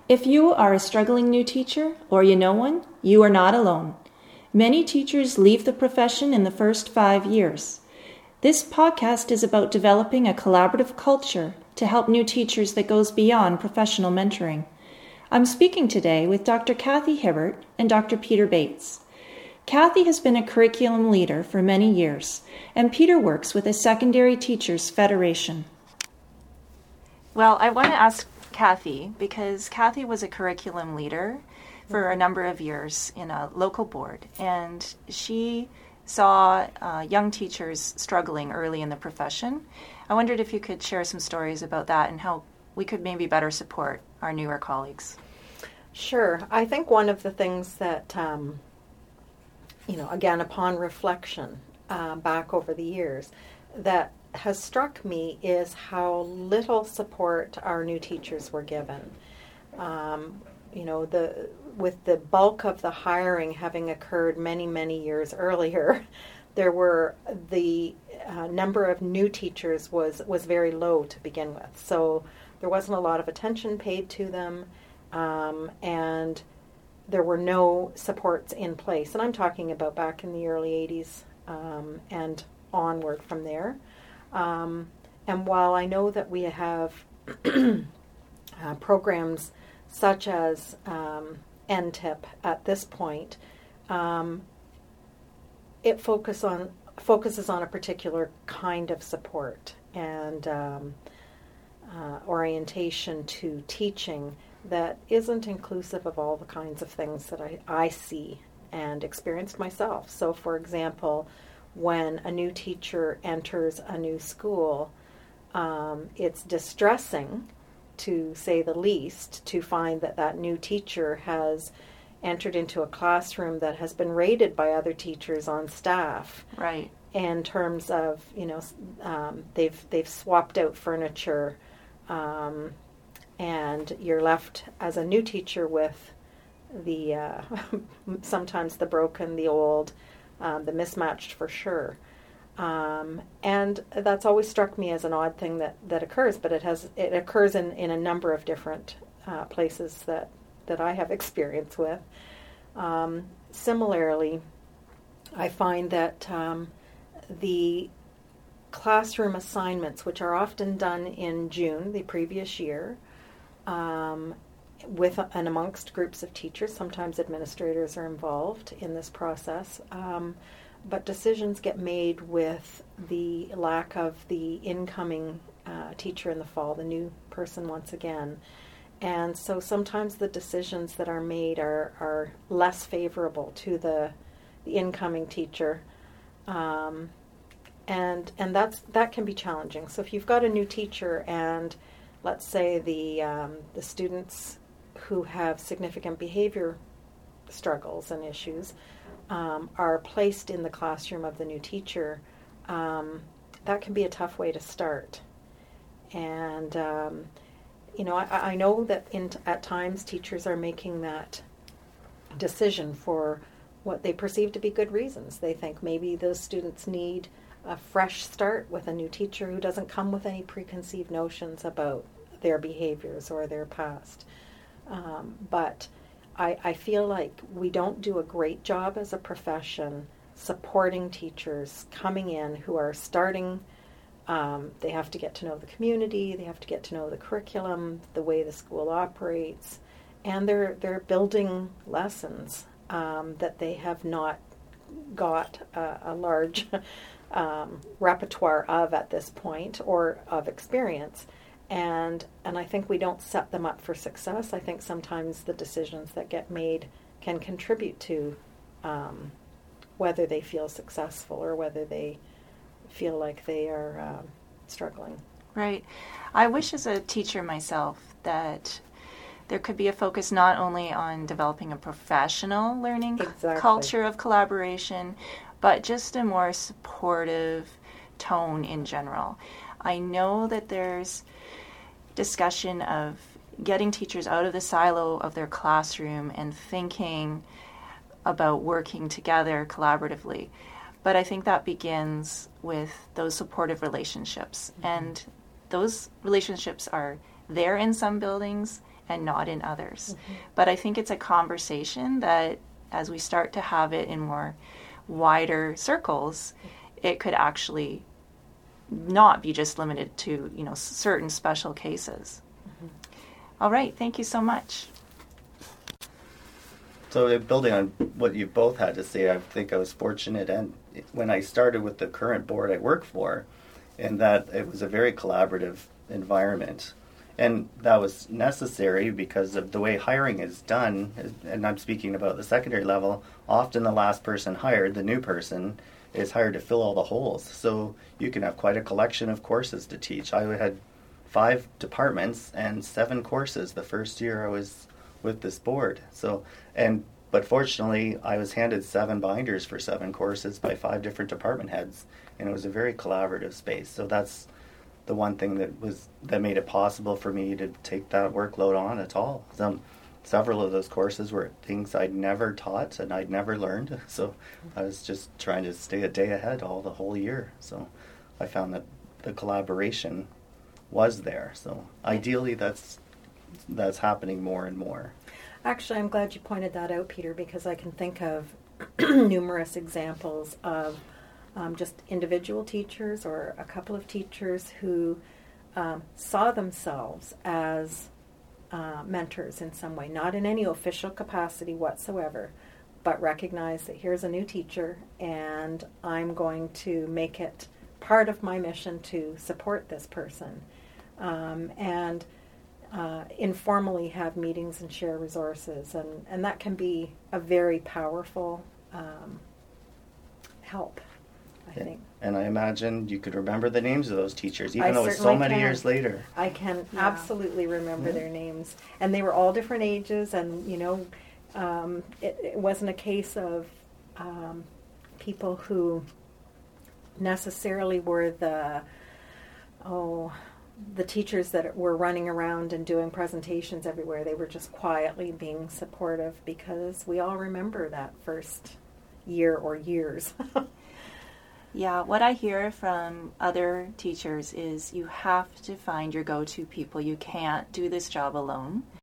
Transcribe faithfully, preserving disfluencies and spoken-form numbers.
If you are a struggling new teacher or you know one, you are not alone. Many teachers leave the profession in the first five years. This podcast is about developing a collaborative culture to help new teachers that goes beyond professional mentoring. I'm speaking today with Doctor Kathy Hibbert and Doctor Peter Bates. Kathy has been a curriculum leader for many years, and Peter works with a Secondary Teachers Federation. Well, I want to ask Kathy, because Kathy was a curriculum leader for a number of years in a local board, and she saw uh, young teachers struggling early in the profession. I wondered if you could share some stories about that and how we could maybe better support our newer colleagues. Sure. I think one of the things that, um, you know, again, upon reflection uh, back over the years, that has struck me is how little support our new teachers were given. Um, you know, the with the bulk of the hiring having occurred many, many years earlier, there were the uh, number of new teachers was, was very low to begin with. So there wasn't a lot of attention paid to them, um, and there were no supports in place. And I'm talking about back in the early eighties um, and onward from there. Um, and while I know that we have uh, programs such as um, N T I P at this point, um, it focus on, focuses on a particular kind of support and um, uh, orientation to teaching that isn't inclusive of all the kinds of things that I, I see and experienced myself. So, for example, when a new teacher enters a new school, um, it's distressing, to say the least, to find that that new teacher has entered into a classroom that has been rated by other teachers on staff. Right. In terms of, you know, um, they've they've swapped out furniture, um, and you're left as a new teacher with the uh, sometimes the broken, the old, Um, the mismatched for sure. Um, and that's always struck me as an odd thing that, that occurs, but it has it occurs in, in a number of different uh, places that, that I have experience with. Um, similarly, I find that um, the classroom assignments, which are often done in June, the previous year, um, with and amongst groups of teachers, sometimes administrators are involved in this process, um, but decisions get made with the lack of the incoming uh, teacher in the fall, the new person once again. And so sometimes the decisions that are made are, are less favorable to the, the incoming teacher. Um, and and that's that can be challenging. So if you've got a new teacher and let's say the um, the students who have significant behavior struggles and issues um, are placed in the classroom of the new teacher, um, that can be a tough way to start. And, um, you know, I, I know that in, at times teachers are making that decision for what they perceive to be good reasons. They think maybe those students need a fresh start with a new teacher who doesn't come with any preconceived notions about their behaviors or their past. Um, but I, I feel like we don't do a great job as a profession supporting teachers coming in who are starting. Um, they have to get to know the community, they have to get to know the curriculum, the way the school operates, and they're they're building lessons um, that they have not got a, a large um, repertoire of at this point or of experience. And and I think we don't set them up for success. I think sometimes the decisions that get made can contribute to um, whether they feel successful or whether they feel like they are uh, struggling. Right. I wish as a teacher myself that there could be a focus not only on developing a professional learning exactly. culture of collaboration, but just a more supportive tone in general. I know that there's discussion of getting teachers out of the silo of their classroom and thinking about working together collaboratively. But I think that begins with those supportive relationships. Mm-hmm. And those relationships are there in some buildings and not in others. Mm-hmm. But I think it's a conversation that as we start to have it in more wider circles, it could actually not be just limited to, you know, certain special cases. Mm-hmm. All right, thank you so much. So building on what you both had to say, I think I was fortunate, and when I started with the current board I work for, in that it was a very collaborative environment. And that was necessary because of the way hiring is done, and I'm speaking about the secondary level, often the last person hired, the new person, is hired to fill all the holes. So you can have quite a collection of courses to teach. I had five departments and seven courses the first year I was with this board. So, and but fortunately, I was handed seven binders for seven courses by five different department heads, and it was a very collaborative space. So that's the one thing that was that made it possible for me to take that workload on at all. Some several of those courses were things I'd never taught and I'd never learned. So I was just trying to stay a day ahead all the whole year. So I found that the collaboration was there. So ideally, that's that's happening more and more. Actually, I'm glad you pointed that out, Peter, because I can think of numerous examples of um, just individual teachers or a couple of teachers who um, saw themselves as uh, mentors in some way, not in any official capacity whatsoever, but recognize that here's a new teacher and I'm going to make it part of my mission to support this person. Um, and Uh, informally have meetings and share resources, and, and that can be a very powerful um, help, I Yeah. think. And I imagine you could remember the names of those teachers, even I though it's so certainly many can. years later. I can Yeah. absolutely remember Yeah. their names, and they were all different ages, and you know, um, it, it wasn't a case of um, people who necessarily were the oh. the teachers that were running around and doing presentations everywhere. They were just quietly being supportive, because we all remember that first year or years. Yeah, what I hear from other teachers is you have to find your go-to people. You can't do this job alone.